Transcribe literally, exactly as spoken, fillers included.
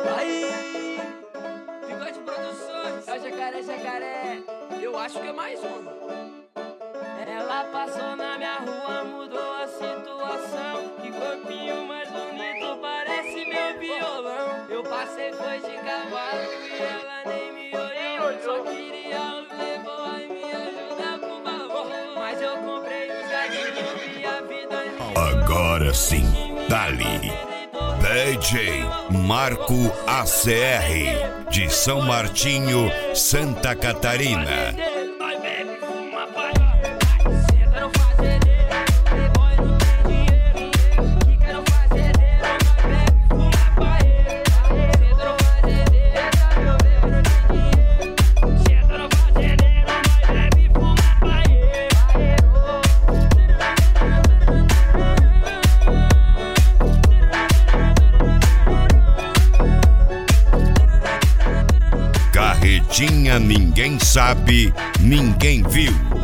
Aí, Bigode Produções, é o jacaré, jacaré. Eu acho que é mais uma. Ela passou na minha rua, mudou a situação. Que corpinho mais bonito, parece meu violão. Eu passei, foi de cavalo e ela nem me olhou. Só queria o playboy e me ajudar com o valor. Mas eu comprei os gatinhos e a vida me Agora sim, dali D J Marco A C R de São Martinho, Santa Catarina. Carretinha ninguém sabe, ninguém viu.